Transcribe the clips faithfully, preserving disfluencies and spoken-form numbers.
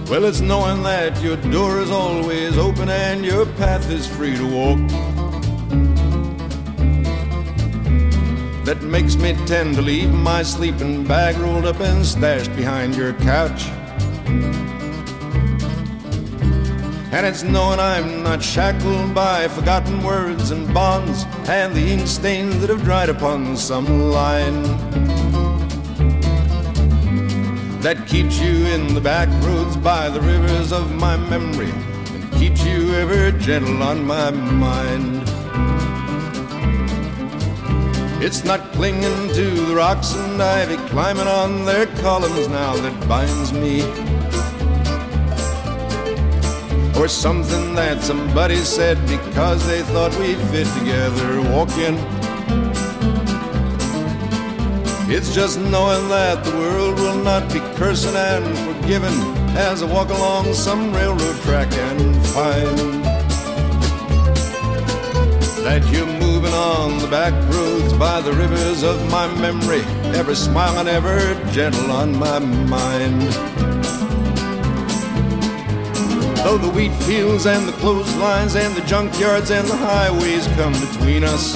Well, it's knowing that your door is always open and your path is free to walk that makes me tend to leave my sleeping bag rolled up and stashed behind your couch. And it's knowing I'm not shackled by forgotten words and bonds and the ink stains that have dried upon some line that keeps you in the back roads by the rivers of my memory and keeps you ever gentle on my mind. It's not clinging to the rocks and ivy, climbing on their columns now that binds me, or something that somebody said because they thought we fit together walking. It's just knowing that the world will not be cursing and forgiving as I walk along some railroad track and find that you're moving on the back roads by the rivers of my memory, ever smiling, ever gentle on my mind. Though the wheat fields and the clotheslines and the junkyards and the highways come between us,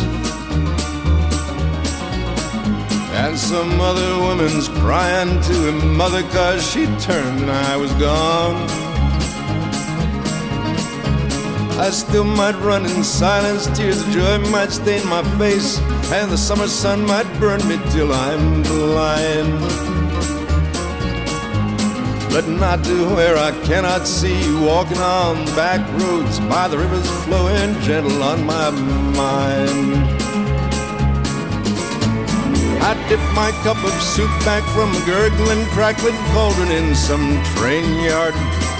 and some other woman's crying to her mother 'cause she turned and I was gone, I still might run in silence, tears of joy might stain my face, and the summer sun might burn me till I'm blind, but not to where I cannot see you walking on the back roads by the rivers flowing gentle on my mind. I dip my cup of soup back from a gurgling, crackling cauldron in some train yard,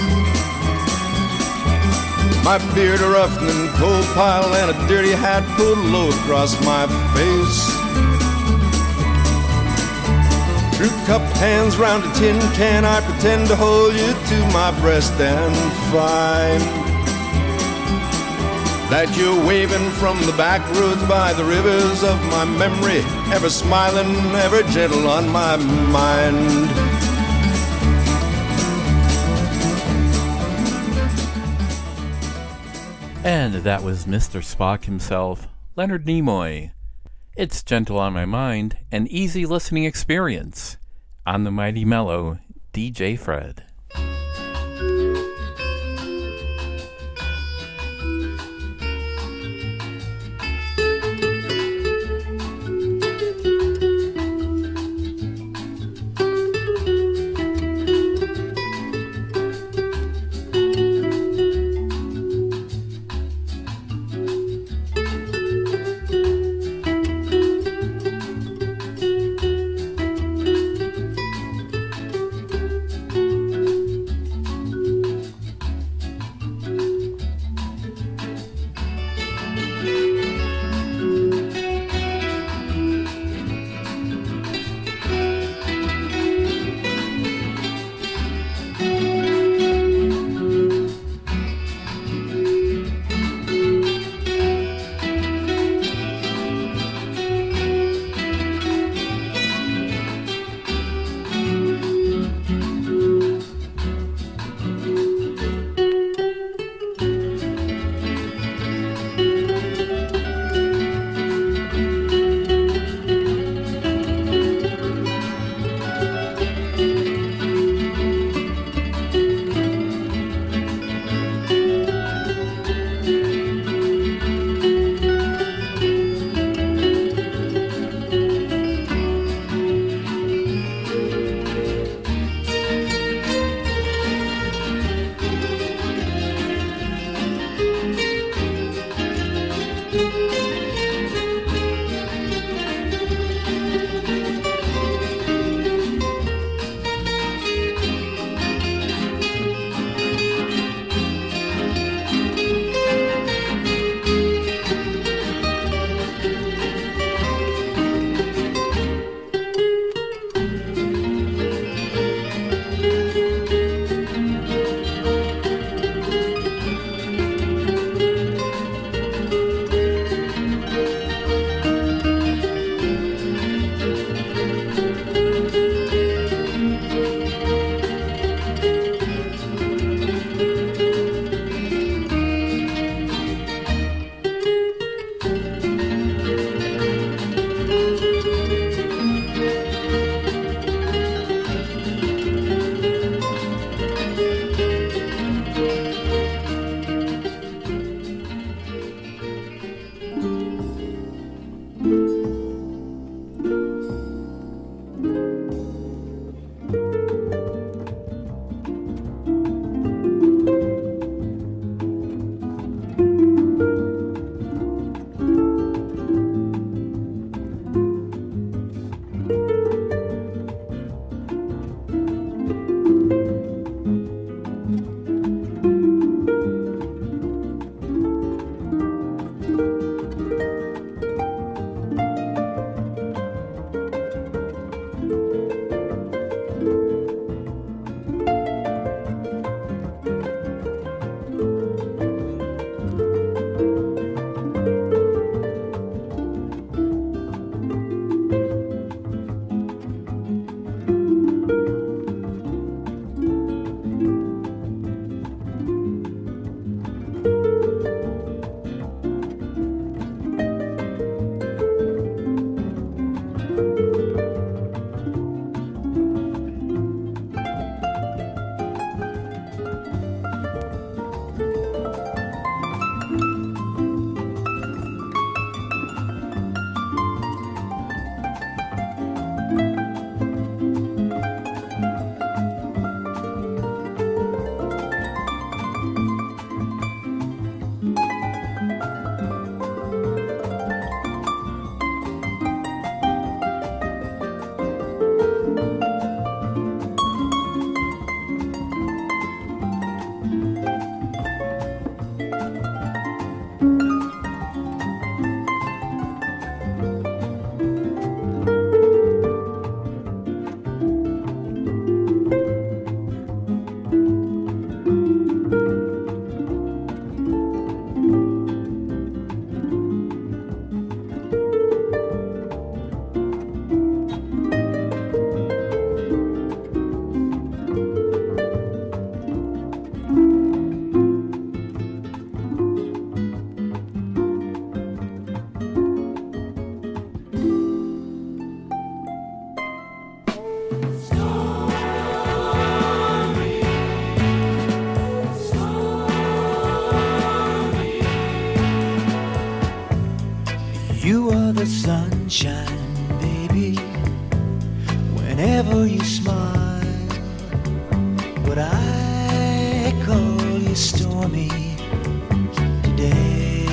my beard a roughened and coal pile and a dirty hat pulled low across my face. Through cupped hands round a tin can I pretend to hold you to my breast and find that you're waving from the back roads by the rivers of my memory, ever smiling, ever gentle on my mind. And that was Mister Spock himself, Leonard Nimoy. It's gentle on my mind, an easy listening experience. On the Mighty Mellow, D J Fred. You are the sunshine, baby, whenever you smile. But I call you stormy today.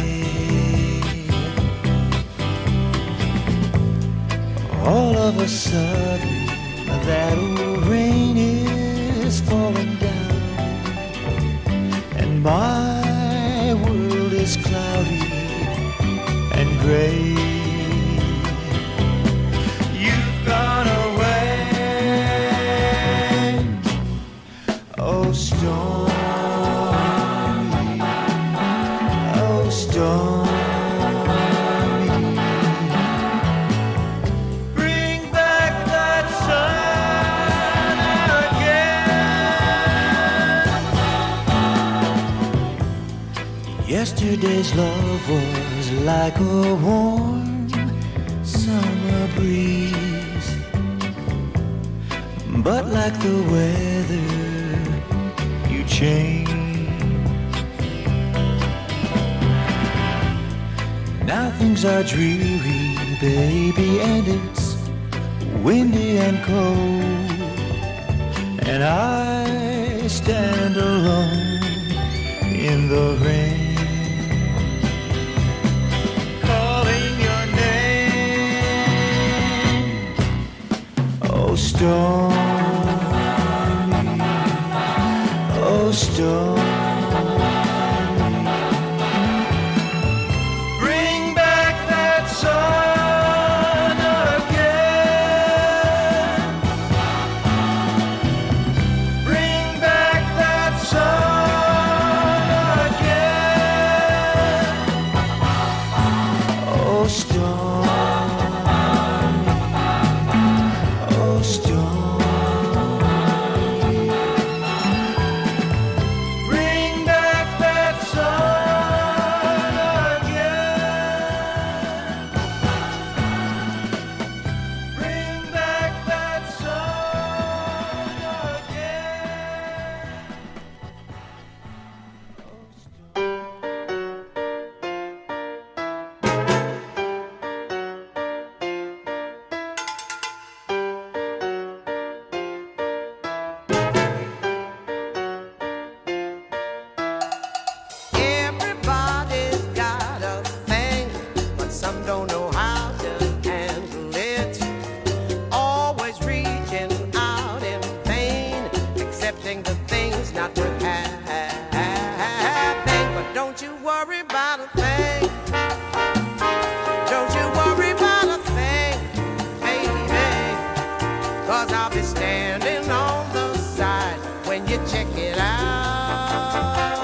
All of a sudden, that old rain is falling down, and my world is cloudy and gray. You've gone away, oh stormy, oh stormy. Bring back that sun again. Yesterday's love was like a warm summer breeze, but like the weather, you change. Now things are dreary, baby, and it's windy and cold, and I stand alone in the rain. Oh stormy, oh stormy. Bring back that sun again. Bring back that sun again. Oh stormy.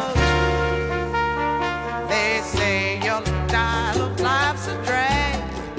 They say your style of life's a drag.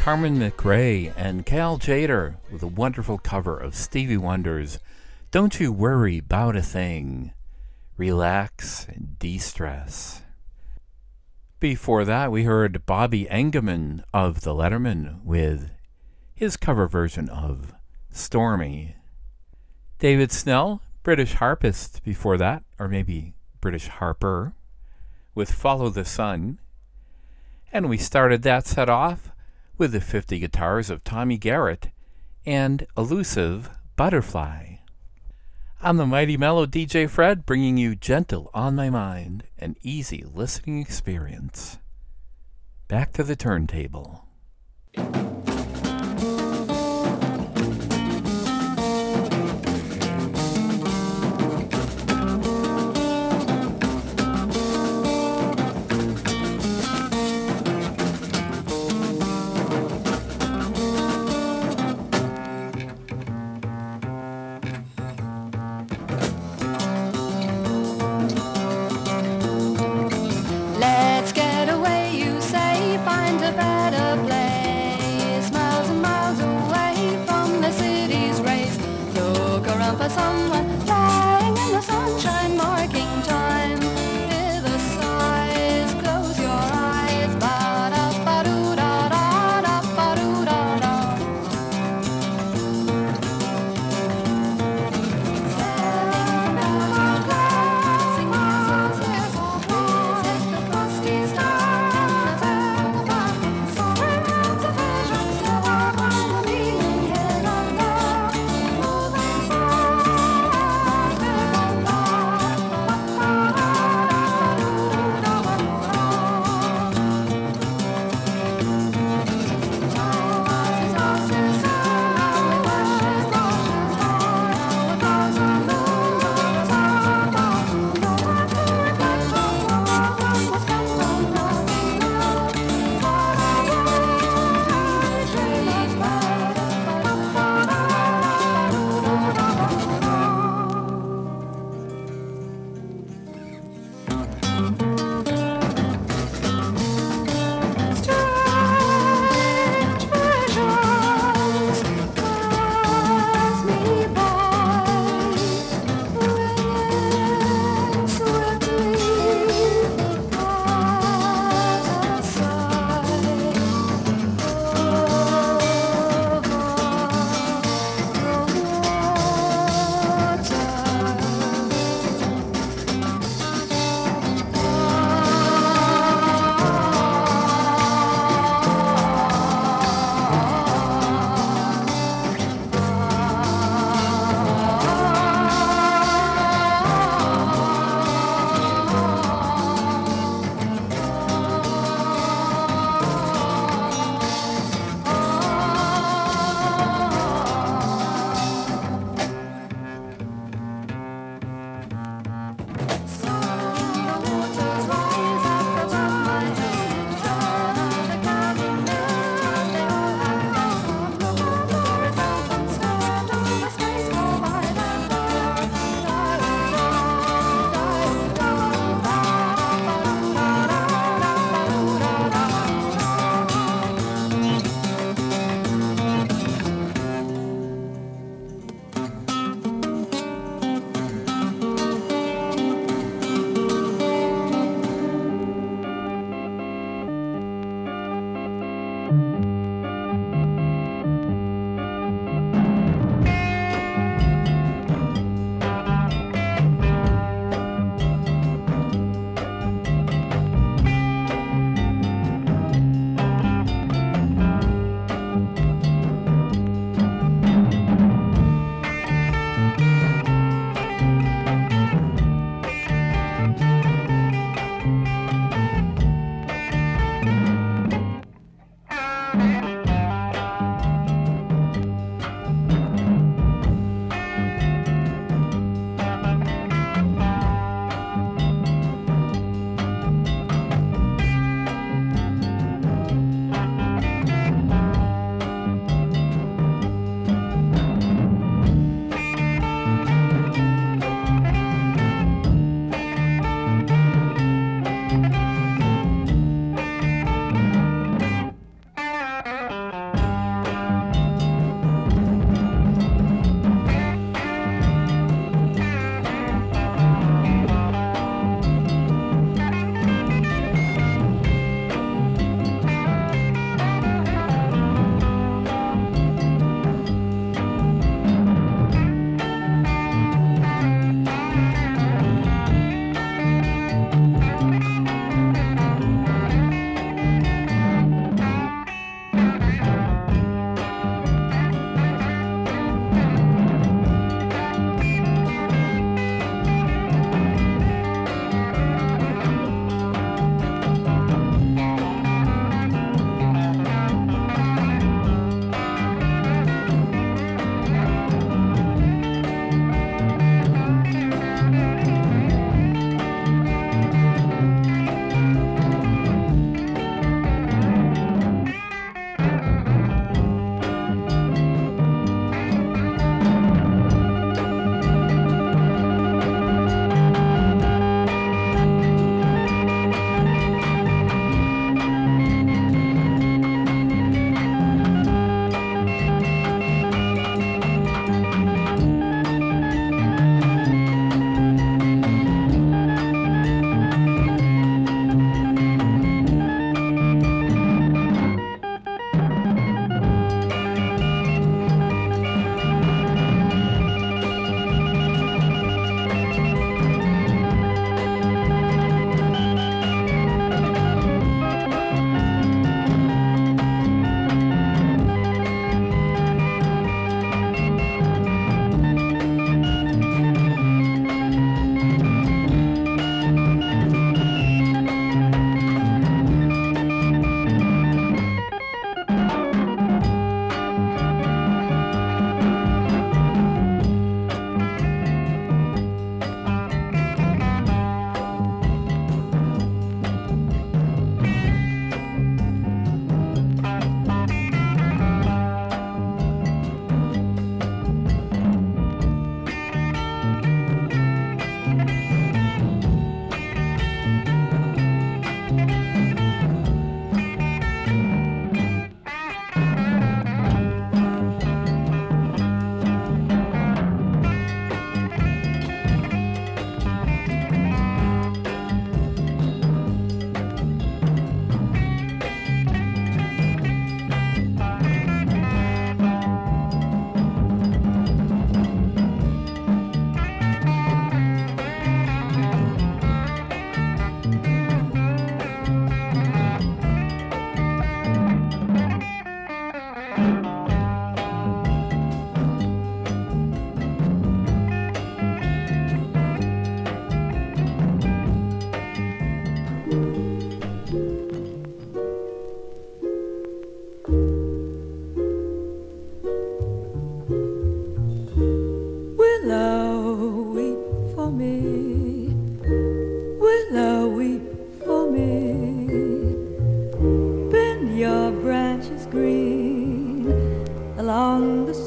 Carmen McRae and Cal Tjader with a wonderful cover of Stevie Wonder's Don't You Worry About a Thing. Relax and de-stress. Before that, we heard Bobby Engelman of The Letterman with his cover version of Stormy. David Snell, British harpist before that, or maybe British harper, with Follow the Sun. And we started that set off with the fifty guitars of Tommy Garrett and Elusive Butterfly. I'm the Mighty Mellow D J Fred, bringing you Gentle on My Mind, an easy listening experience. Back to the turntable. Thank you.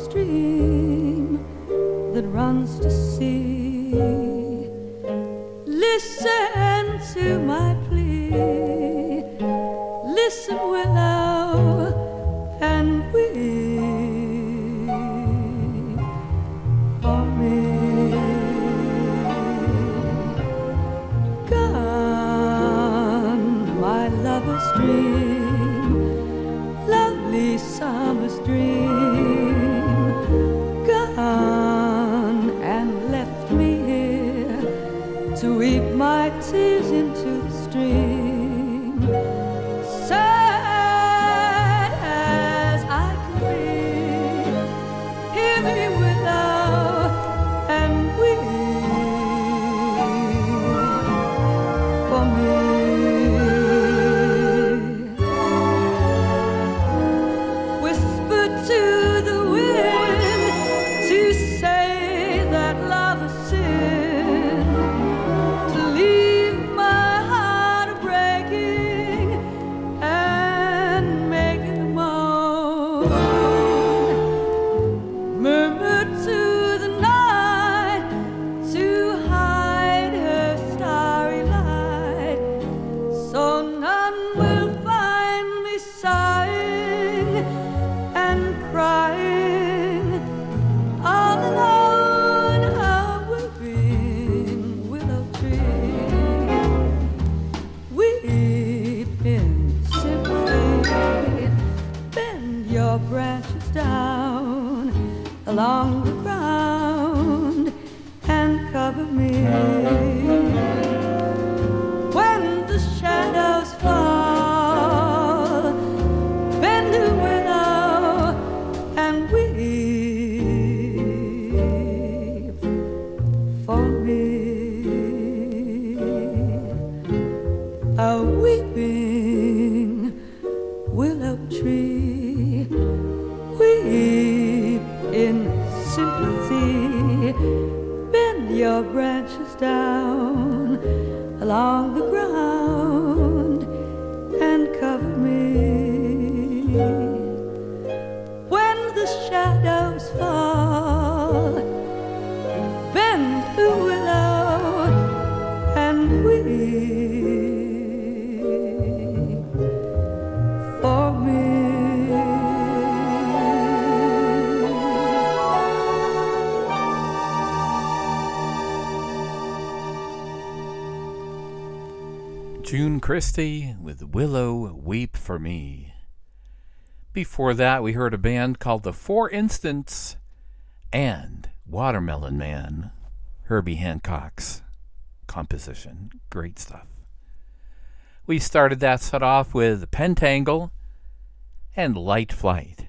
stream that runs to sea. Listen to my plea. Listen, willow, and weep for me. Gone, my lover's dream, lovely summer's dream. Gone and left me here to weep my tears into the stream. Sad as I can be, hear me, willow, and weep for me. Whisper to the wind to say that love is sin, to leave my heart breaking and making a moan. Murmur to the night to hide her starry light, so none will find me sighing and crying all alone, a weeping willow tree. Weep in sympathy, bend your branches down along the ground and cover me. When the shadows fall, bend the willow and weep for me. A weeping willow tree, weep in sympathy, bend your branches down along the ground and cover me. When the shadows fall, bend the willow and weep for me. June Christie with Willow Weep for Me. Before that, we heard a band called The Four Instants and Watermelon Man, Herbie Hancock's composition. Great stuff. We started that set off with Pentangle and Light Flight.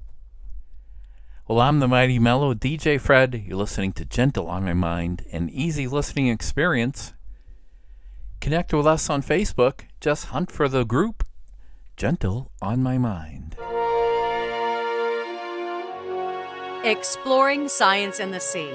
Well, I'm the Mighty Mellow D J Fred. You're listening to Gentle on My Mind, an easy listening experience. Connect with us on Facebook. Just hunt for the group Gentle on My Mind. Exploring science in the sea.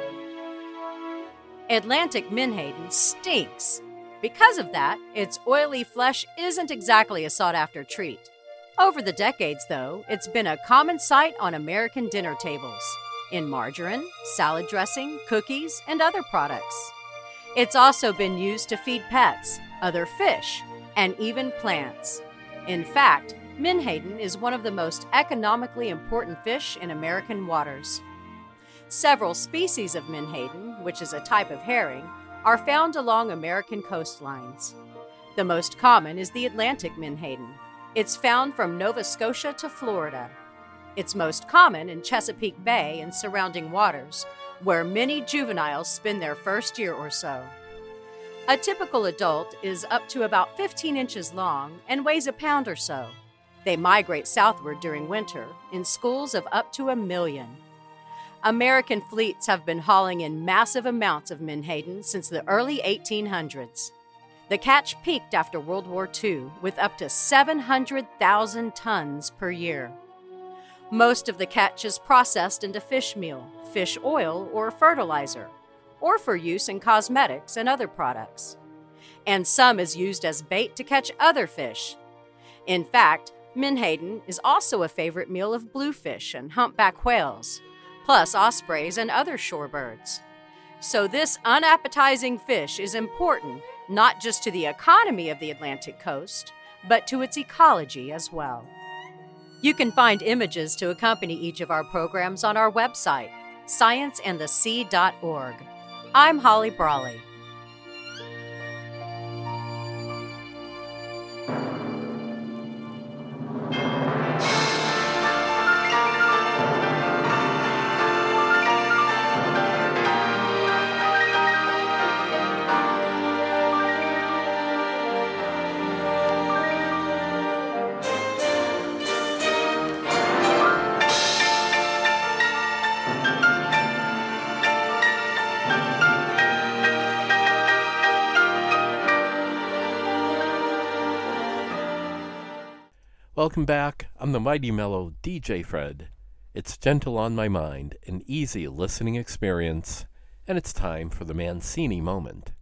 Atlantic menhaden stinks. Because of that, its oily flesh isn't exactly a sought-after treat. Over the decades, though, it's been a common sight on American dinner tables, in margarine, salad dressing, cookies, and other products. It's also been used to feed pets, other fish, and even plants. In fact, menhaden is one of the most economically important fish in American waters. Several species of menhaden, which is a type of herring, are found along American coastlines. The most common is the Atlantic menhaden. It's found from Nova Scotia to Florida. It's most common in Chesapeake Bay and surrounding waters, where many juveniles spend their first year or so. A typical adult is up to about fifteen inches long and weighs a pound or so. They migrate southward during winter in schools of up to a million. American fleets have been hauling in massive amounts of menhaden since the early eighteen hundreds. The catch peaked after World War Two with up to seven hundred thousand tons per year. Most of the catch is processed into fish meal, fish oil, or fertilizer, or for use in cosmetics and other products. And some is used as bait to catch other fish. In fact, Menhaden is also a favorite meal of bluefish and humpback whales, plus ospreys and other shorebirds. So this unappetizing fish is important not just to the economy of the Atlantic coast, but to its ecology as well. You can find images to accompany each of our programs on our website, science and the sea dot org. I'm Holly Brawley. Welcome back. I'm the mighty mellow D J Fred. It's gentle on my mind, an easy listening experience, and it's time for the Mancini moment.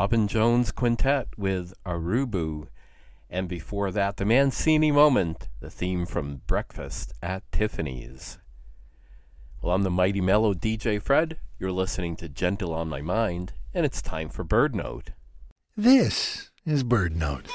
Robin Jones Quintet with Arubu. And before that, the Mancini Moment, the theme from Breakfast at Tiffany's. Well, I'm the Mighty Mellow D J Fred. You're listening to Gentle on My Mind, and it's time for Bird Note. This is Bird Note.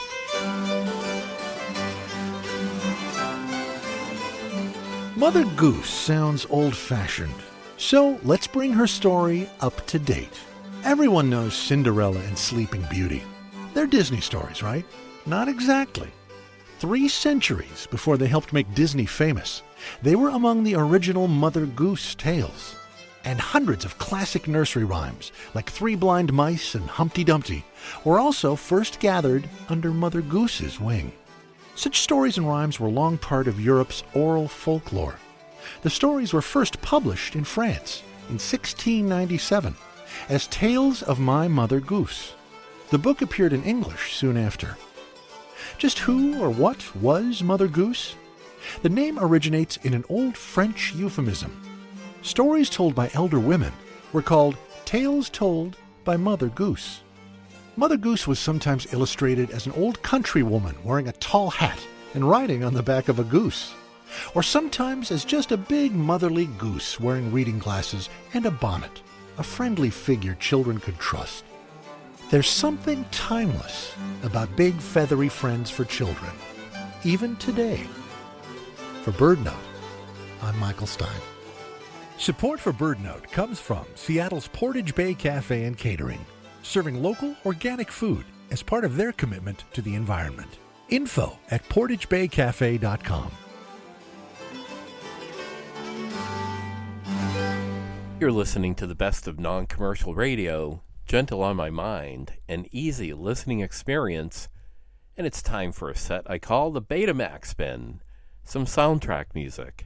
Mother Goose sounds old-fashioned, so let's bring her story up to date. Everyone knows Cinderella and Sleeping Beauty. They're Disney stories, right? Not exactly. Three centuries before they helped make Disney famous, they were among the original Mother Goose tales. And hundreds of classic nursery rhymes, like Three Blind Mice and Humpty Dumpty, were also first gathered under Mother Goose's wing. Such stories and rhymes were long part of Europe's oral folklore. The stories were first published in France in sixteen ninety-seven as Tales of My Mother Goose. The book appeared in English soon after. Just who or what was Mother Goose? The name originates in an old French euphemism. Stories told by elder women were called Tales Told by Mother Goose. Mother Goose was sometimes illustrated as an old country woman wearing a tall hat and riding on the back of a goose, or sometimes as just a big motherly goose wearing reading glasses and a bonnet, a friendly figure children could trust. There's something timeless about big feathery friends for children, even today. For Bird Note, I'm Michael Stein. Support for Bird Note comes from Seattle's Portage Bay Cafe and Catering, serving local, organic food as part of their commitment to the environment. Info at portage bay cafe dot com. You're listening to the best of non-commercial radio, Gentle on My Mind, an easy listening experience, and it's time for a set I call the Betamax Spin, some soundtrack music.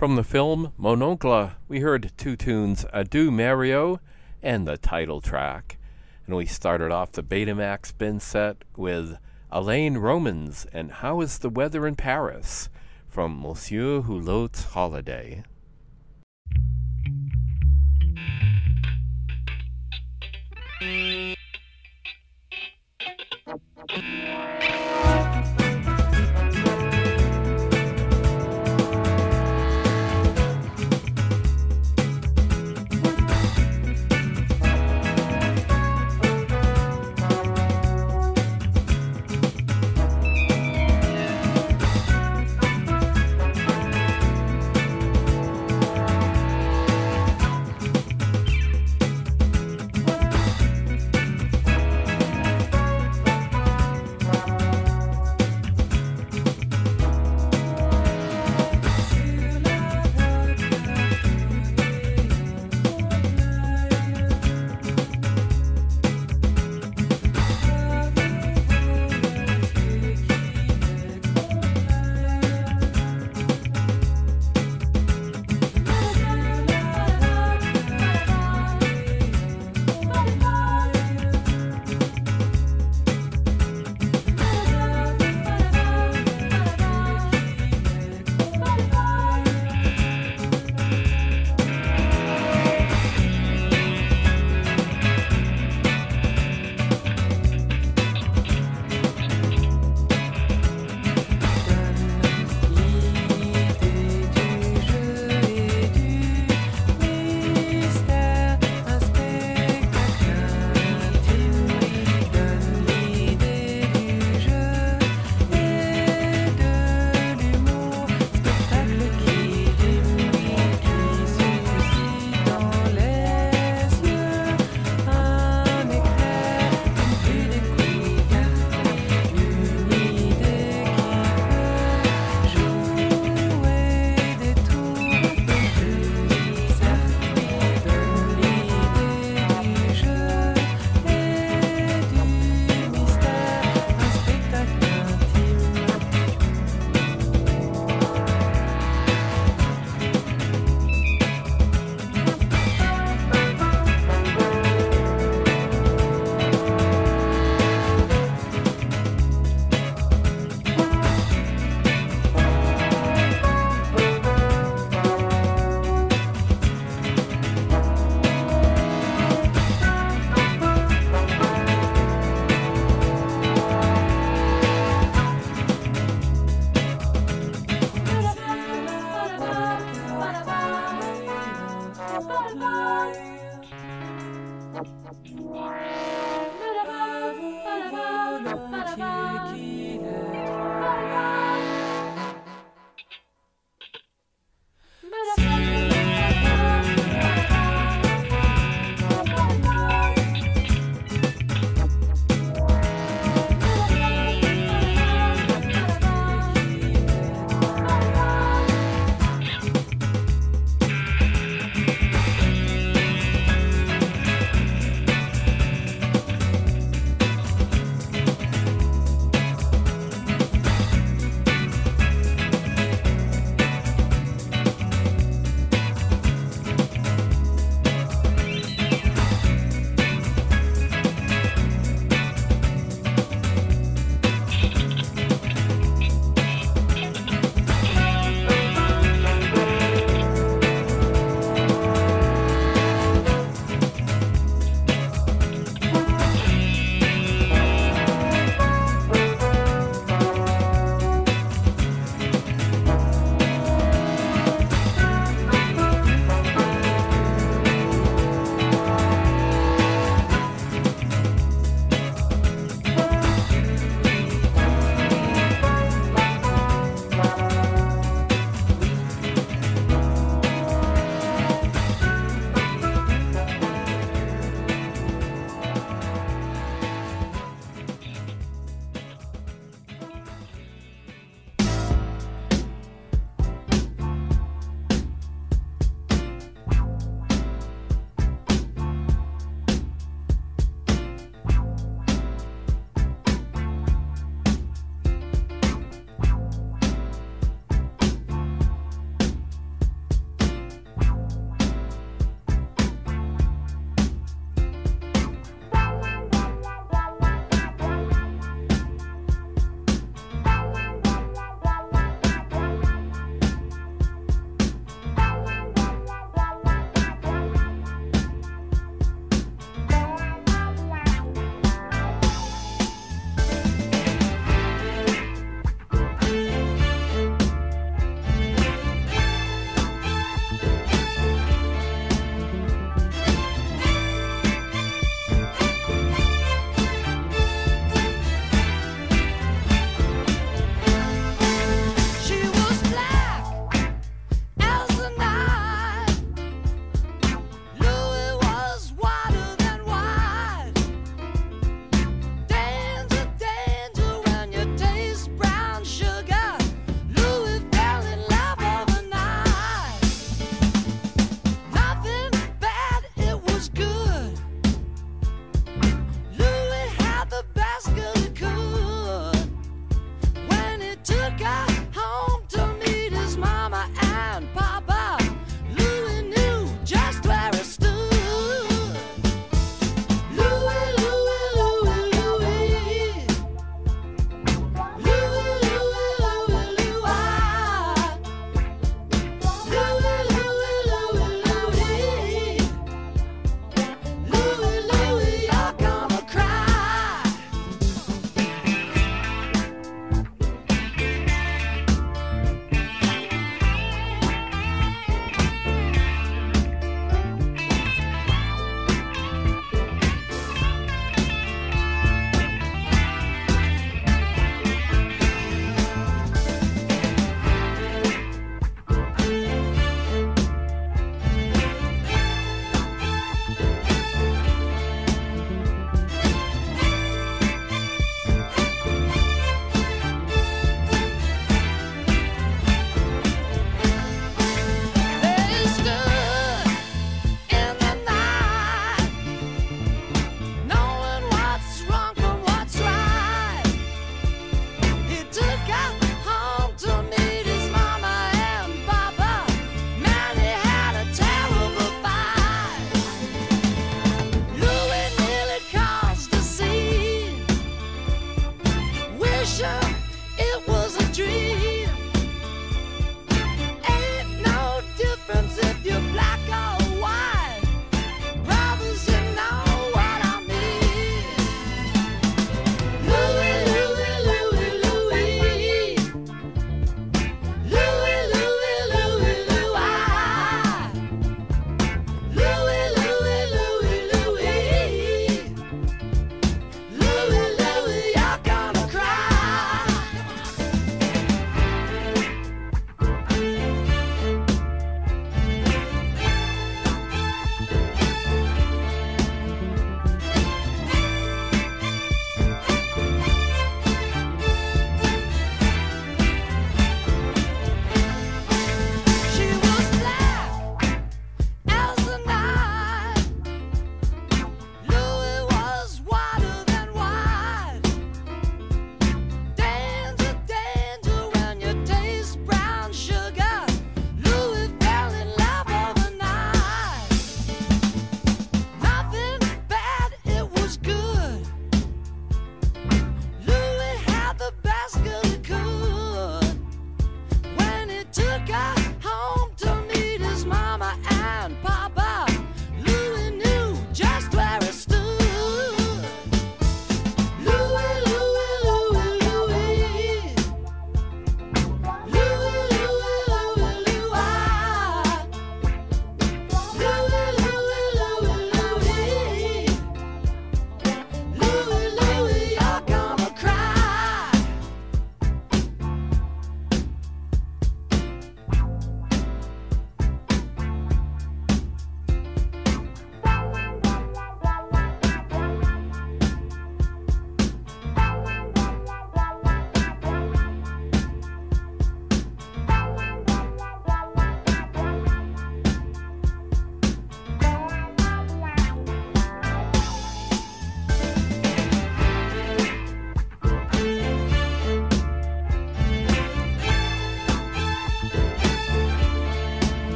From the film Mon Oncle, we heard two tunes, Adieu Mario and the title track. And we started off the Betamax spin set with Alain Romans and How is the Weather in Paris from Monsieur Hulot's Holiday.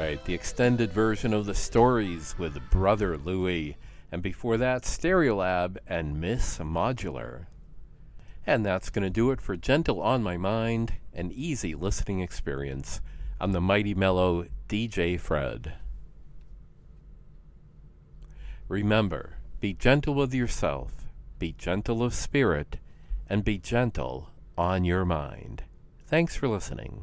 right, the extended version of the Stories with Brother Louie, and before that, Stereolab and Miss Modular. And that's going to do it for Gentle on My Mind, an easy listening experience. I'm the Mighty Mellow D J Fred. Remember, be gentle with yourself, be gentle of spirit, and be gentle on your mind. Thanks for listening.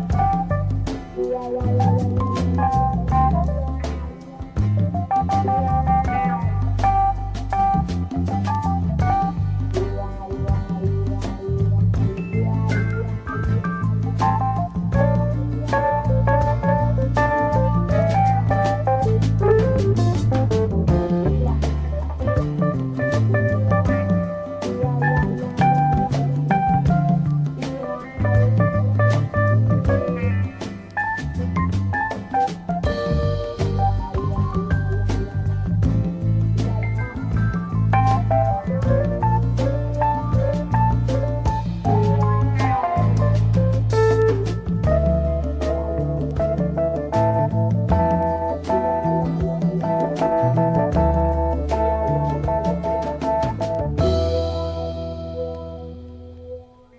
Bye.